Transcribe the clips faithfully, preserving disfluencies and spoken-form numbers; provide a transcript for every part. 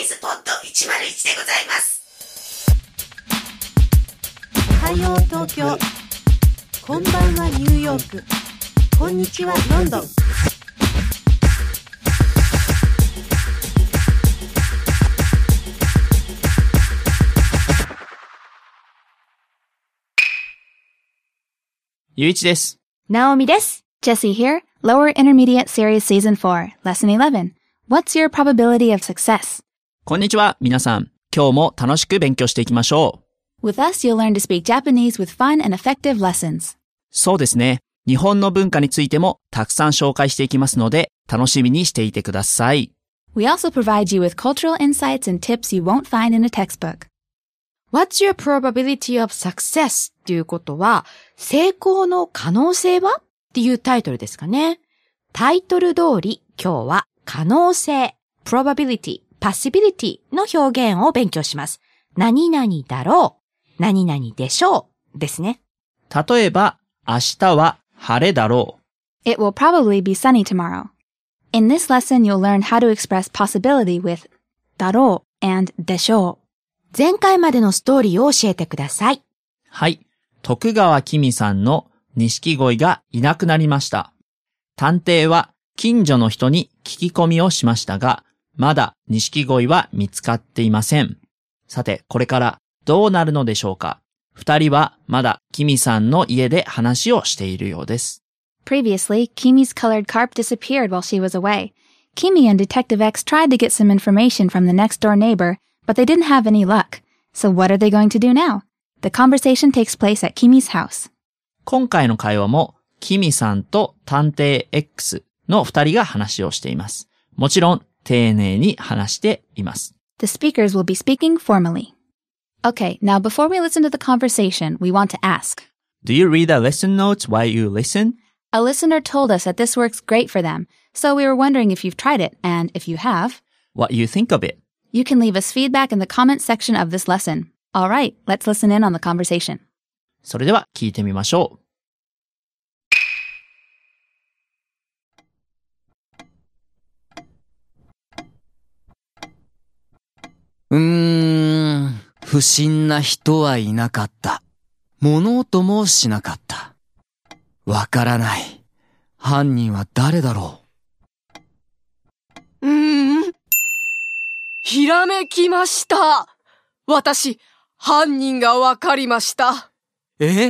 ズポッドいちまるいちでございます。 おはよう東京、こんばんはニューヨーク、こんにちはロンドン。 ゆういちです。 ナオミです。Jessie here. Lower Intermediate Series Season four, Lesson eleven. What's your probability of success? こんにちは、皆さん。今日も楽しく勉強していきましょう。With us, you'll learn to speak Japanese with fun and effective lessons. そうですね。日本の文化についてもたくさん紹介していきますので、楽しみにしていてください。 We also provide you with cultural insights and tips you won't find in a textbook.What's your probability of success? っていうことは、成功の可能性はっていうタイトルですかね。タイトル通り、今日は可能性、probability、possibility の表現を勉強します。何々だろう、何々でしょうですね。 例えば、明日は晴れだろう。It will probably be sunny tomorrow. In this lesson, you'll learn how to express possibility with だろう and でしょう。前回までのストーリーを教えてください。 はい。徳川きみさんの錦鯉がいなくなりました。探偵は近所の人に聞き込みをしましたが、まだ錦鯉は見つかっていません。さて、これからどうなるのでしょうか。二人はまだきみさんの家で話をしているようです。 Previously, Kimi's colored carp disappeared while she was away. Kimi and Detective X tried to get some information from the next door neighbor,But they didn't have any luck. So what are they going to do now? The conversation takes place at Kimi's house. 今回の会話も、キミさんと探偵 X の二人が話をしています。もちろん、丁寧に話しています。 The speakers will be speaking formally. Okay, now before we listen to the conversation, we want to ask. Do you read the lesson notes while you listen? A listener told us that this works great for them. So we were wondering if you've tried it, and if you have, what you think of it.You can leave us feedback in the comments section of this lesson. All right, let's listen in on the conversation. それでは聞いてみましょう。うーん、不審な人はいなかった。物音もしなかった。わからない。犯人は誰だろう。うーん。ひらめきました。私、犯人がわかりました。 え？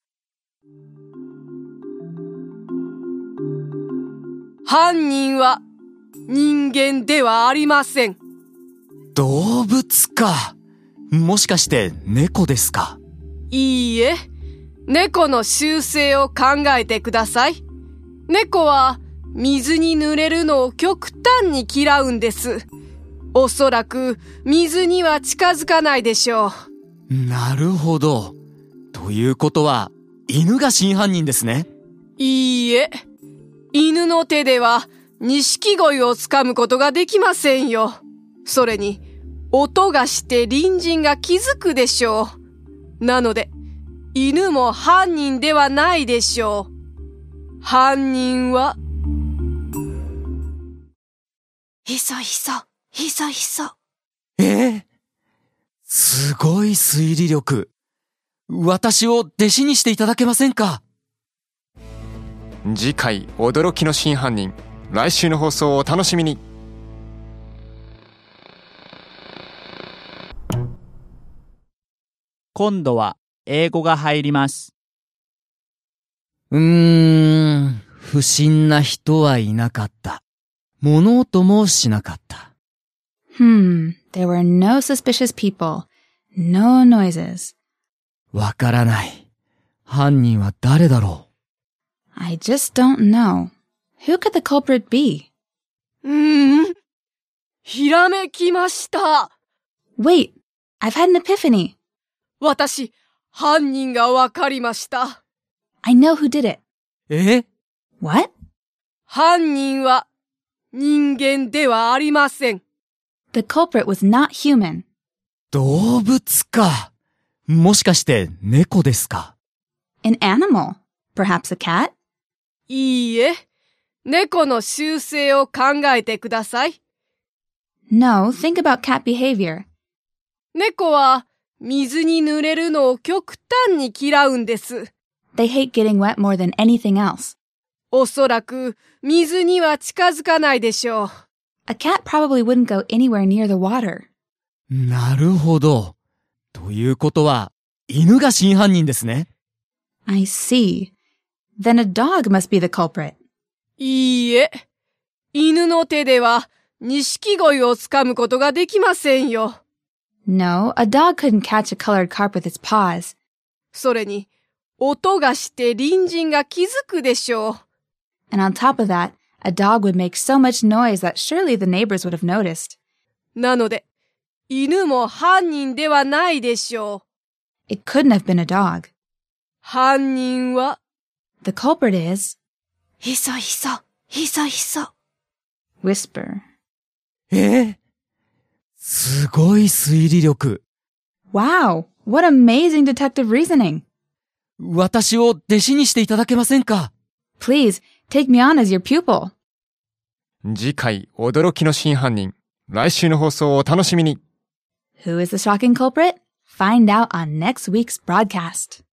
犯人は人間ではありません。 動物か。もしかして猫ですか？ いいえ、猫の習性を考えてください。猫は水に濡れるのを極端に嫌うんです。おそらく水には近づかないでしょう。なるほど。ということは犬が真犯人ですね。 いいえ、犬の手では錦鯉をつかむことができませんよ。それに音がして隣人が気づくでしょう。なので犬も犯人ではないでしょう。犯人はひそひそひそひそ。 えー、すごい推理力。私を弟子にしていただけませんか？ 次回、驚きの真犯人。来週の放送をお楽しみに。 今度は英語が入ります。 うーん、不審な人はいなかった。物音もしなかった。 Hmm, there were no suspicious people. No noises. わからない。犯人は誰だろう ?I just don't know. Who could the culprit be? うーん。ひらめきました。 Wait, I've had an epiphany. 私、犯人がわかりました。 I know who did it. え？ What? 犯人は人間ではありません。 The culprit was not human. 動物か。もしかして猫ですか？ An animal. Perhaps a cat? いいえ。猫の習性を考えてください。 No, think about cat behavior. 猫は水に濡れるのを極端に嫌うんです。 They hate getting wet more than anything else. おそらく水には近づかないでしょう。 A cat probably wouldn't go anywhere near the water. なるほど。ということは、犬が真犯人ですね。 I see. Then a dog must be the culprit. いいえ、犬の手では錦鯉をつかむことができませんよ。 No, a dog couldn't catch a colored carp with its paws. それに、音がして隣人が気づくでしょう。 And on top of that, a dog would make so much noise that surely the neighbors would have noticed. なので、犬も犯人ではないでしょう。 It couldn't have been a dog. 犯人は、 The culprit is, ひそひそ、ひそひそ。 whisper. えー、すごい推理力。 Wow, what amazing detective reasoning. 私を弟子にしていただけませんか？ Please, take me on as your pupil. 次回、驚きの真犯人。来週の放送をお楽しみに。 Who is the shocking culprit? Find out on next week's broadcast.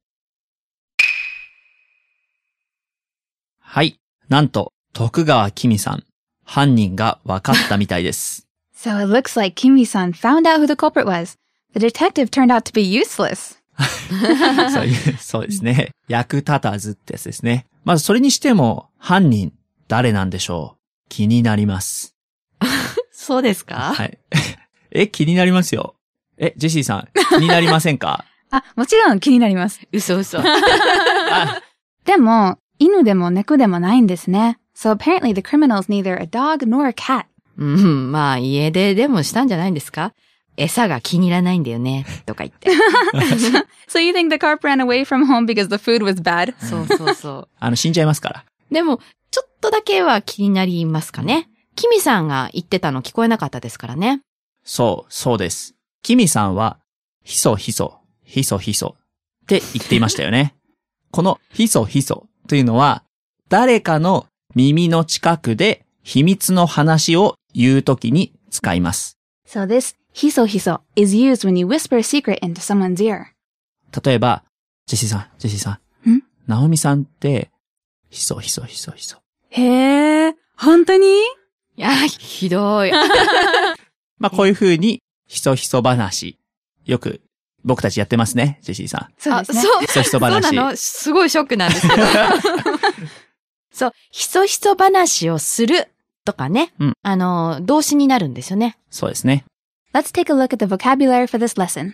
はい。なんと、徳川きみさん、犯人が分かったみたいです。 So it looks like Kimi-san found out who the culprit was. The detective turned out to be useless. そういう、そうですね。役立たずってやつですね。まずそれにしても、犯人、誰なんでしょう？気になります。 そうですか？ はい。え、気になりますよ。え、ジェシーさん、気になりませんか？ あ、もちろん気になります。 嘘嘘。 でも、犬でも猫でもないんですね。So apparently the criminal's neither a dog nor a cat. うん、まあ家出でもしたんじゃないんですか？餌が気に入らないんだよね、とか言って。 So you think the carp ran away from home because the food was bad? そうそうそう。 あの、死んじゃいますから。 でも、ちょっとだけは気になりますかね。キミさんが言ってたの聞こえなかったですからね。 そう、そうです。キミさんは、ひそひそ、ひそひそって言っていましたよね。このひそひそというのは、誰かの耳の近くで秘密の話を言うときに使います。 So this hiso hiso is used when you whisper a secret into someone's ear. 例えば、ジェシーさん、ジェシーさん。 ん？ ナオミさんって、ひそひそひそひそ。 へー、本当に？ いや、ひどい。 まあ、こういう風に、ひそひそ話。よく、僕たちやってますね、ジェシーさん。 そうですね。 そう、 ひそひそ話。 そうなの？すごいショックなんですけど。そう、ひそひそ話をするとかね。 うん、 あの、動詞になるんですよね。 そうですね。 Let's take a look at the vocabulary for this lesson.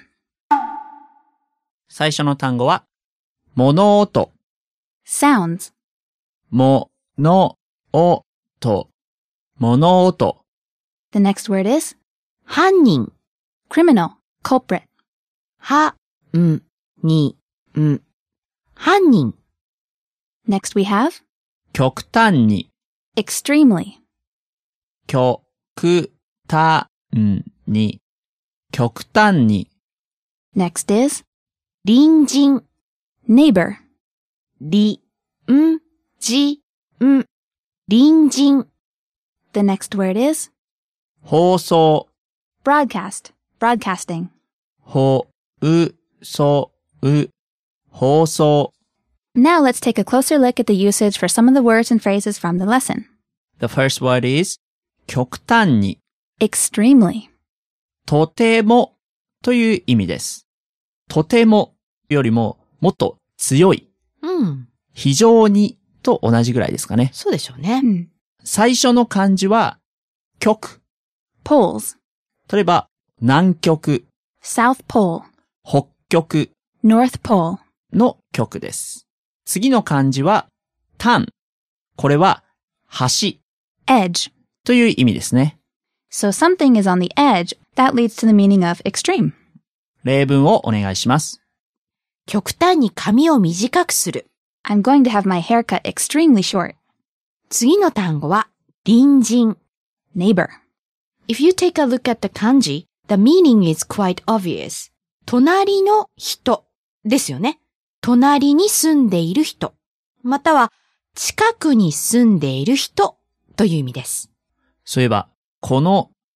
最初の単語は、物音。 Sounds. ものおと。物音。 The next word is 犯人。 criminal, culprit. は、ん、に、ん。犯人。 Next we have 極端に。 extremely. 極端に。極端に。 Next is 隣人。 neighbor. り、ん、じ、ん。隣人。 The next word is 放送。 broadcast, broadcasting. ほ、う、そ、う。放送。 Now let's take a closer look at the usage for some of the words and phrases from the lesson. The first word is 極端に。 Extremely. とてもという意味です。とてもよりももっと強い。 うん。 非常にと同じぐらいですかね。 そうでしょうね。 Hmm. 最初の漢字は極。 Poles. 例えば南極、 South Pole. 北極 North Pole. の極です。次の漢字は端。これは端 Edge. という意味ですね。 So something is on the edge. That leads to the meaning of extreme. 例文をお願いします。 極端に髪を短くする。 I'm going to have my hair cut extremely short. 次の単語は隣人。 Neighbor. If you take a look at the kanji, the meaning is quite obvious. 隣の人ですよね。隣に住んでいる人。または近くに住んでいる人という意味です。 そういえば、この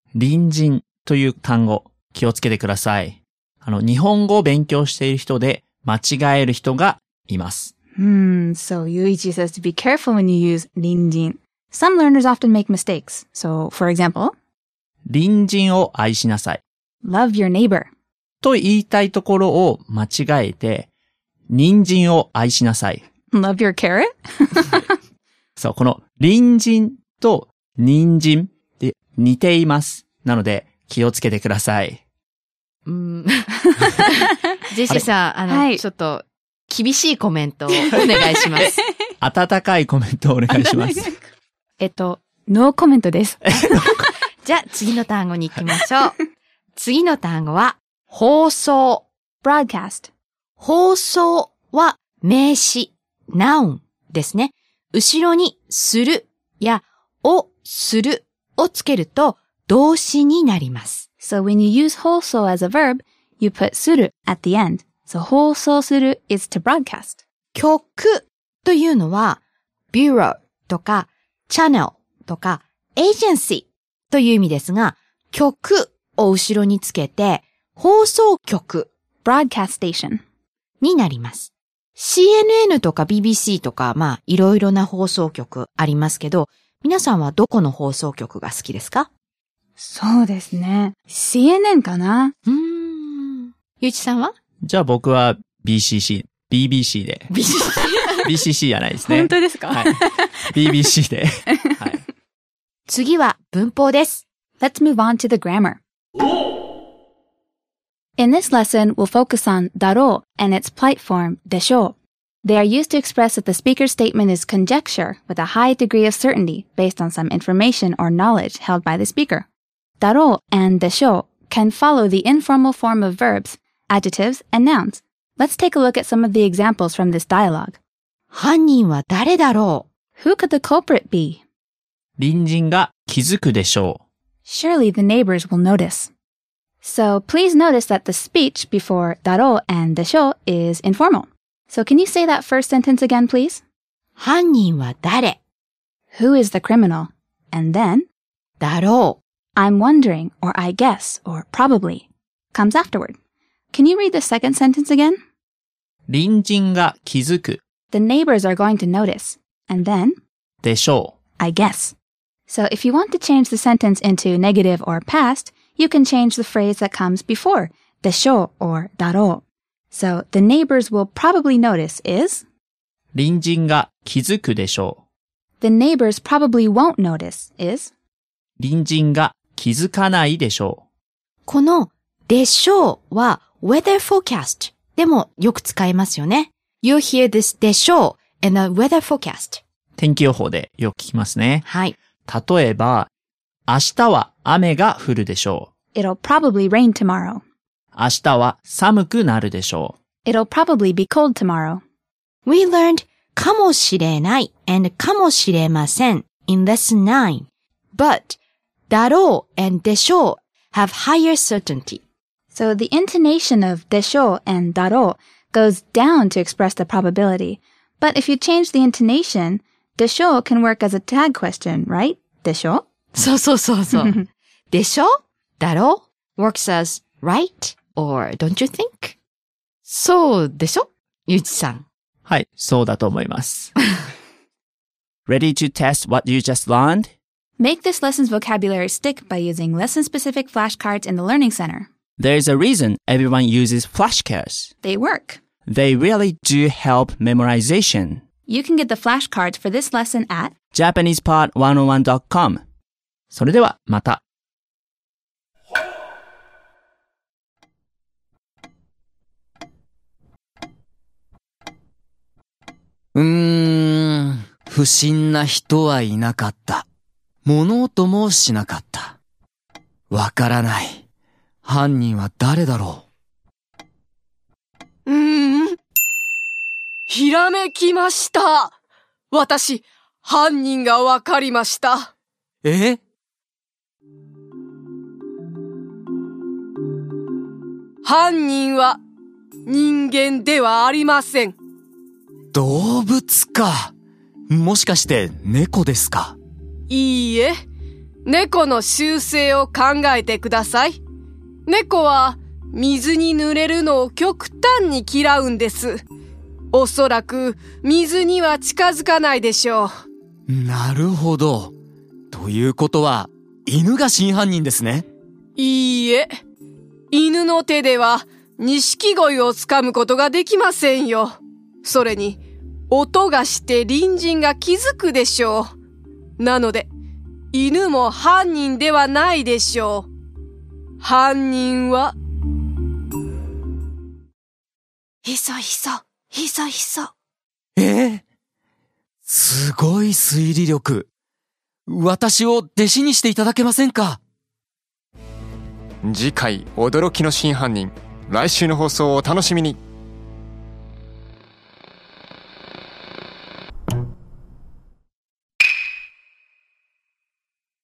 隣人という単語、気をつけてください。あの、日本語を勉強している人で間違える人がいます。 Hmm, so Yuichi says to be careful when you use 隣人. Some learners often make mistakes. So, for example, 隣人を愛しなさい。 love your neighbor. と言いたいところを間違えて、人参を愛しなさい。 Love your carrot? そう、この隣人と人参で似ています。なので気をつけてください。 うん。ジェシーさん、あの、 はいちょっと厳しいコメントをお願いします。 温かいコメントをお願いします。 えっと、ノーコメントです。 じゃあ次の単語に行きましょう。次の単語は放送。 broadcast. 放送は名詞、noun ですね。後ろにするやをするをつけると動詞になります。 So when you use 放送 as a verb, you put する at the end. So 放送する is to broadcast. 曲というのは bureau とか channel とか agency という意味ですが、曲を後ろにつけて放送局 broadcast station. になります。シーエヌエヌ とか ビービーシー とか、まあ、いろいろな放送局ありますけど、皆さんはどこの放送局が好きですか？ そうですね。シーエヌエヌ かな？ うーん。ゆういちさんは？ じゃあ僕は ビーシーシー、ビービーシー で。 ビーシーシービーシーシー じゃないですね。 本当ですか？ はい。ビービーシー で。はい。 次は文法です。 Let's move on to the grammar. In this lesson, we'll focus on だろう and its polite form でしょう. They are used to express that the speaker's statement is conjecture with a high degree of certainty based on some information or knowledge held by the speaker. だろう and でしょう can follow the informal form of verbs, adjectives, and nouns. Let's take a look at some of the examples from this dialogue. 犯人は誰だろう？ Who could the culprit be? 隣人が気づくでしょう。 Surely the neighbors will notice. So please notice that the speech before だろう and でしょう is informal. So can you say that first sentence again, please? 犯人は誰？ Who is the criminal? And then, だろう。 I'm wondering, or I guess, or probably, comes afterward. Can you read the second sentence again? 隣人が気づく The neighbors are going to notice. And then, でしょう。 I guess. So if you want to change the sentence into negative or past, you can change the phrase that comes before, でしょう or だろう. So the neighbors will probably notice is, 隣人が気づくでしょう。 the neighbors probably won't notice is, 隣人が気づかないでしょこのでしょうは weather forecast でもよく使いますよね。You hear this でしょう in a weather forecast. う。天気予報でよく聞きますね。 はい。 例えば、明日は雨が降るでしょ it'll probably rain tomorrow. う。明日は寒くなるでしょう。 It'll probably be cold tomorrow. We learned かもしれない and かもしれません in lesson nine. But だろう and でしょう have higher certainty. So the intonation of でしょう and だろう goes down to express the probability. But if you change the intonation, でしょう can work as a tag question, right? でしょう? そうそうそうそう。でしょだろ works as right or don't you think? そうでしょゆうちさん。 はい、そうだと思います。Ready to test what you just learned? Make this lesson's vocabulary stick by using lesson-specific flashcards in the Learning Center. There's a reason everyone uses flashcards. They work. They really do help memorization. You can get the flashcards for this lesson at japanese pod one oh one dot com それではまた。 うーん、不審な人はいなかった。物音もしなかった。わからない。犯人は誰だろうーん。ひらめきました。私、犯人がわかりました。 う。え？ 犯人は人間ではありません。 動物か。もしかして猫ですか？ いいえ、 猫の習性を考えてください。猫は水に濡れるのを極端に嫌うんです。おそらく水には近づかないでしょう。 なるほど。ということは、犬が真犯人ですね。 いいえ。犬の手では錦鯉をつかむことができませんよ。それに、音がして隣人が気づくでしょう。なので、犬も犯人ではないでしょう。犯人は、 ひそひそ、ひそひそ。 ええ、すごい推理力。私を弟子にしていただけませんか？ 次回驚きの真犯人、来週の放送をお楽しみに。